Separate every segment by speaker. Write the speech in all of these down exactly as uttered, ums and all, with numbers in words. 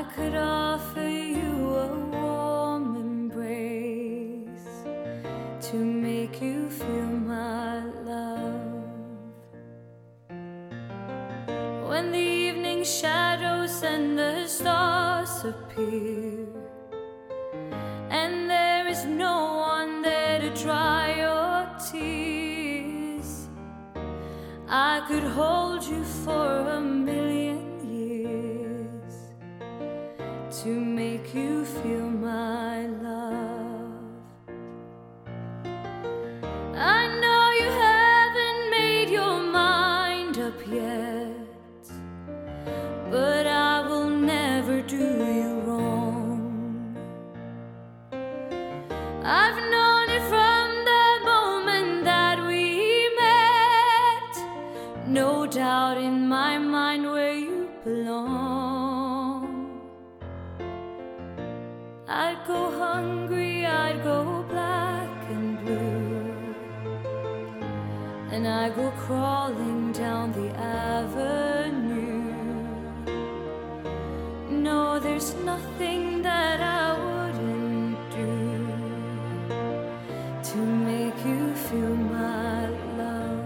Speaker 1: could offer you a warm embrace to make you feel my love. When the evening shadows and the stars appear, and there is no one there to dry your tears, I could hold you for a million years to make you feel my love. I know you haven't made your mind up yet, but I will never do you wrong. I've known it from the moment that we met, no doubt in my mind where you belong. I'd go hungry, I'd go black and blue, and I'd go crawling down the avenue. No, there's nothing that I wouldn't do to make you feel my love.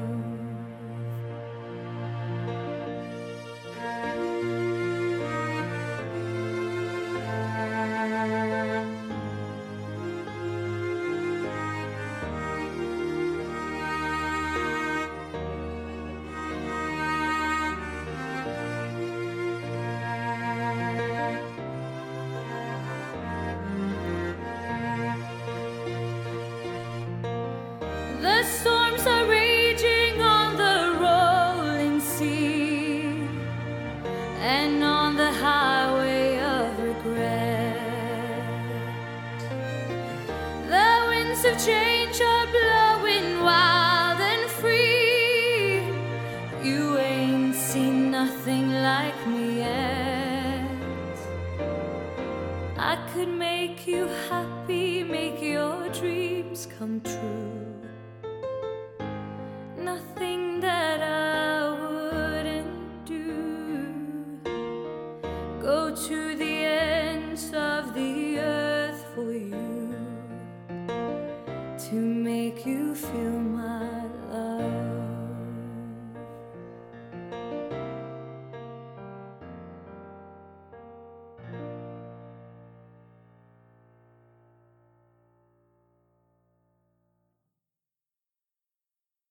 Speaker 1: The storms are raging on the rolling sea and on the highway of regret. The winds of change are blowing wild and free. You ain't seen nothing like me yet. I could make you happy, make your dreams come true. Nothing that I wouldn't do. Go to the ends of the earth for you.